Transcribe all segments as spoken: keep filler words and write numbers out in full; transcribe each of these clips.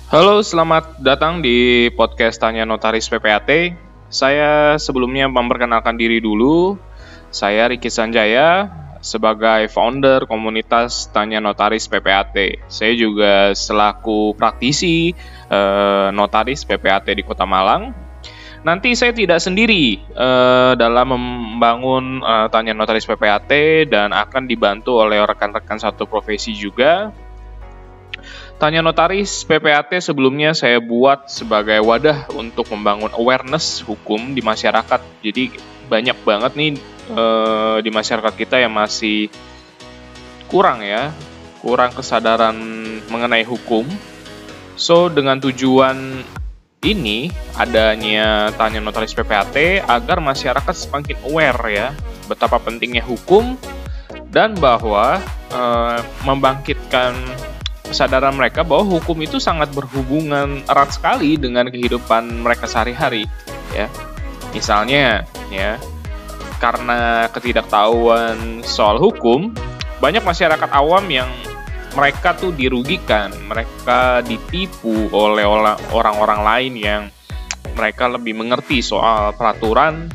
Halo, selamat datang di podcast Tanya Notaris P P A T. Saya sebelumnya memperkenalkan diri dulu. Saya Riki Sanjaya sebagai founder komunitas Tanya Notaris P P A T. Saya juga selaku praktisi eh, notaris P P A T di Kota Malang. Nanti saya tidak sendiri eh, dalam membangun eh, Tanya Notaris P P A T dan akan dibantu oleh rekan-rekan satu profesi juga. Tanya Notaris P P A T sebelumnya saya buat sebagai wadah untuk membangun awareness hukum di masyarakat. Jadi banyak banget nih eh, di masyarakat kita yang masih kurang ya, kurang kesadaran mengenai hukum. So dengan tujuan ini adanya Tanya Notaris P P A T agar masyarakat semakin aware ya betapa pentingnya hukum dan bahwa eh, membangkitkan kesadaran mereka bahwa hukum itu sangat berhubungan erat sekali dengan kehidupan mereka sehari-hari ya. Misalnya ya, karena ketidaktahuan soal hukum, banyak masyarakat awam yang mereka tuh dirugikan, mereka ditipu oleh orang-orang lain yang mereka lebih mengerti soal peraturan,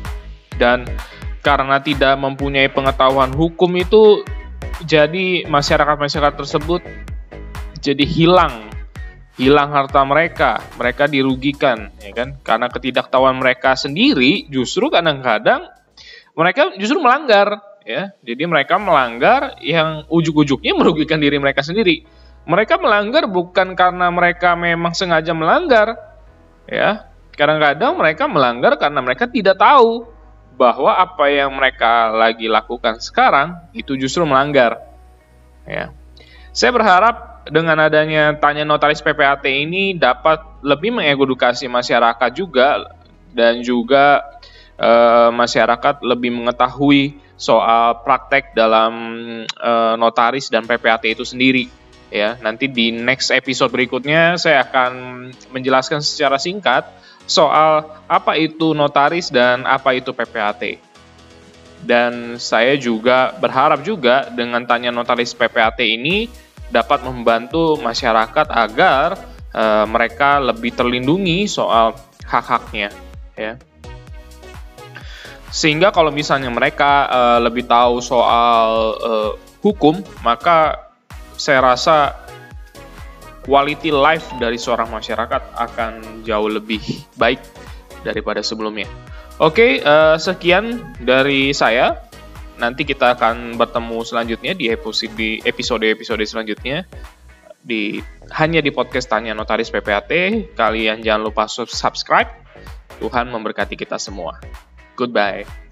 dan karena tidak mempunyai pengetahuan hukum itu jadi masyarakat-masyarakat tersebut jadi hilang, hilang harta mereka, mereka dirugikan, ya kan? Karena ketidaktahuan mereka sendiri, justru kadang-kadang mereka justru melanggar, ya. Jadi mereka melanggar yang ujuk-ujuknya merugikan diri mereka sendiri. Mereka melanggar bukan karena mereka memang sengaja melanggar, ya. Kadang-kadang mereka melanggar karena mereka tidak tahu bahwa apa yang mereka lagi lakukan sekarang itu justru melanggar, ya. Saya berharap dengan adanya Tanya Notaris P P A T ini dapat lebih mengedukasi masyarakat juga dan juga e, masyarakat lebih mengetahui soal praktek dalam e, notaris dan P P A T itu sendiri ya. Nanti di next episode berikutnya saya akan menjelaskan secara singkat soal apa itu notaris dan apa itu P P A T. Dan saya juga berharap juga dengan Tanya Notaris P P A T ini dapat membantu masyarakat agar e, mereka lebih terlindungi soal hak-haknya ya. Sehingga kalau misalnya mereka e, lebih tahu soal e, hukum, maka saya rasa quality life dari seorang masyarakat akan jauh lebih baik daripada sebelumnya. Oke, e, sekian dari saya. Nanti kita akan bertemu selanjutnya di episode di episode-episode selanjutnya di hanya di podcast Tanya Notaris P P A T. Kalian jangan lupa subscribe. Tuhan memberkati kita semua. Goodbye.